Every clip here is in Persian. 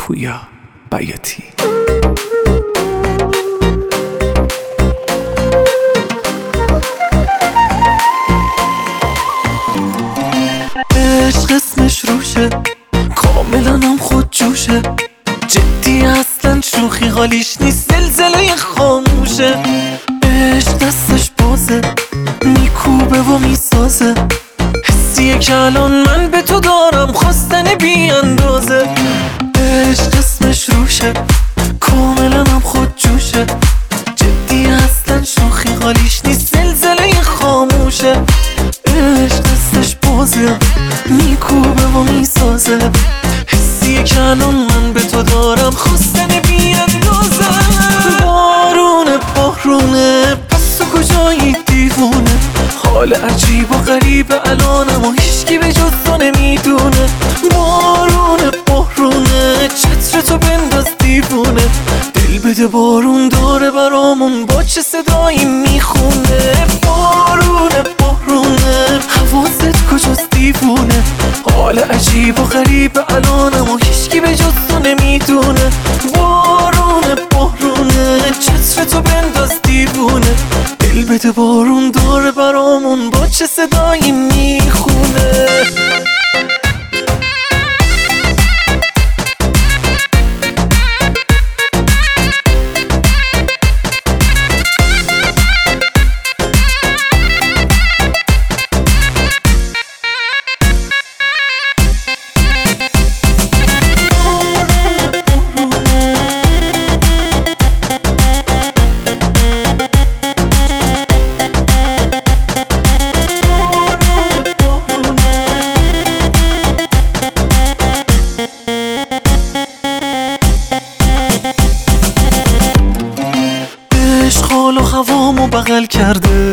پویا بیاتی. عشق اسمش روشه، کاملا هم خود جوشه، جدی اصلا شوخی حالیش نیست، زلزله خاموشه. عشق دستش بازه، میکوبه و میسازه، حسیه که الان من به تو دارم، خواستن بی اندازه. عشق اسمش روشه، کاملا هم خود جوشه، جدی اصلا شوخی حالیش نیست، زلزله خاموشه. عشق دستش بازه، میکوبه و میسازه، حسیه که الان من به تو دارم، خواستن بی اندازه. بارونه پس تو کجایی دیوونه، حال عجیب و غریب الانم و هیچکی به جز تو نمیدونه. بارونه چتر تو بنداز دیوونه، دل بده بارون داره برامون با چه صدایی میخونه. بارونه حواست کجاست دیوونه، حال عجیب و غریب الانم و هیچکی به جز تو نمیدونه. بارونه چتر تو بنداز دیوونه، دل بده بارون داره برامون با چه صدایی میخونه. حال و هوامو بغل کرده،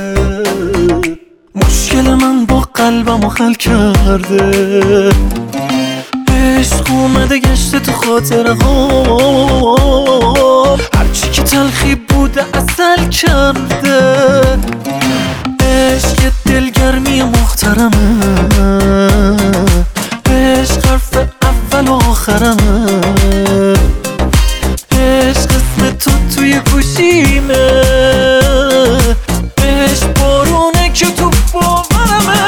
مشکل من با قلبمو حل کرده. عشق اومده گشته تو خاطره ها، هرچی که تلخی بوده عسل کرده. عشق دلگرمی محترمه، عشق حرف اول و آخرمه، عشق اسم تو توی گوشیمه، عشق بارونه که تو باورمه.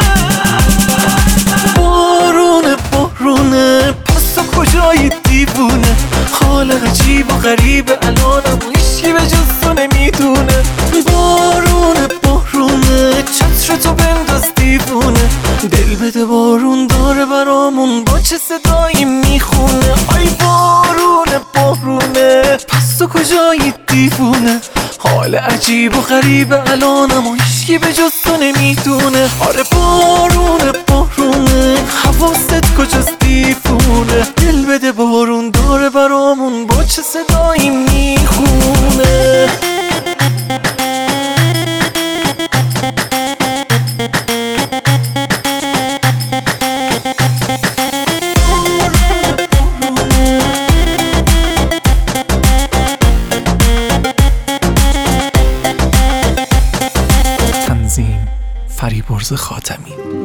بارونه پس تو کجایی دیوونه، حال عجیب و غریب الانم و هیچکی به جز تو نمیدونه. بارونه چتر تو بنداز دیوونه، دل بده بارون داره برامون با چه صدایی میخونه. آی بارونه پس تو کجایی دیوونه، حال عجیب و غریب الانم و هیچکی به جز تو نمیدونه. آره بارونه حواست کجاست دیوونه، دل بده بارون داره برامون با چه صدایی میخونه. تنظیم فریبرز خاتمی.